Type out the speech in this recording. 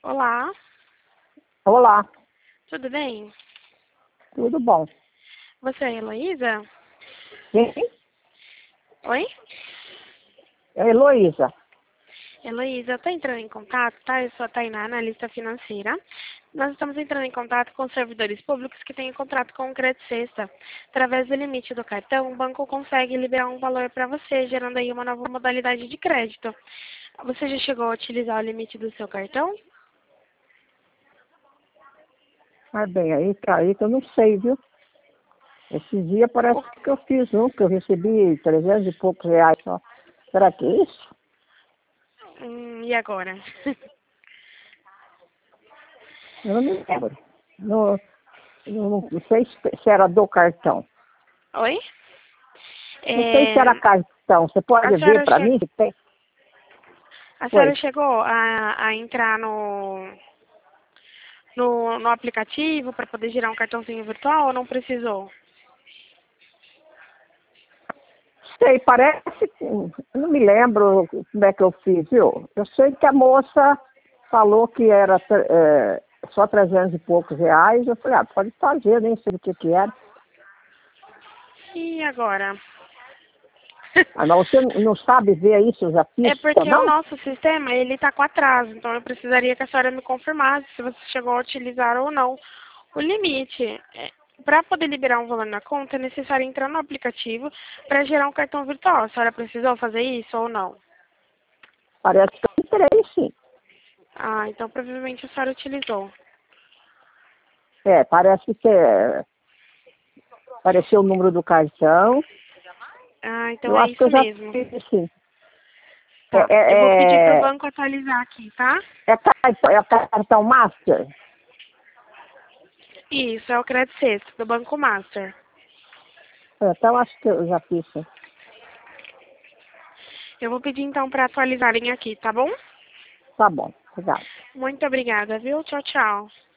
Olá, Olá, tudo bem? tudo bom? Você é a Heloísa? Quem? Oi? É a Heloísa. Heloísa, eu estou entrando em contato, tá? Eu sou a Tainá, analista financeira. Nós estamos entrando em contato com servidores públicos que têm contrato com o Crédito Sexta. Através do limite do cartão, o banco consegue liberar um valor para você, gerando aí uma nova modalidade de crédito. Você já chegou a utilizar o limite do seu cartão? Mas bem, aí que eu não sei, viu? Esse dia parece O- que eu fiz um, que eu recebi 300 e poucos reais só. Será que é isso? E agora? Eu não me lembro. Não sei se era do cartão. Oi? Não sei se era É, cartão. Você a pode ver senhora, para mim se tem? a Foi. senhora chegou a entrar no aplicativo para poder gerar um cartãozinho virtual ou não precisou? Sei, parece que... Eu não me lembro como é que eu fiz, viu? Eu sei que a moça falou que era só 300 e poucos reais. Eu falei, pode fazer, nem sei o que era. E agora? Ah, mas você não sabe ver aí se eu já fiz É ou porque o não? nosso sistema, ele tá com atraso, então eu precisaria que a senhora me confirmasse se você chegou a utilizar ou não o limite. Para poder liberar um valor na conta, é necessário entrar no aplicativo para gerar um cartão virtual. A senhora precisou fazer isso ou não? Parece que eu entrei, sim. Ah, então provavelmente a senhora utilizou. Parece que apareceu o número do cartão. Ah, então Eu é acho que isso eu já mesmo. fiz, sim. É, Tá. Eu vou pedir para o é, é, banco atualizar aqui, tá? é cartão Master? Isso, é o Crédito Sexto, do Banco Master. Então acho que eu já fiz, sim. Eu vou pedir então para atualizarem aqui, tá bom? Tá bom, obrigado. Muito obrigada, viu? Tchau, tchau.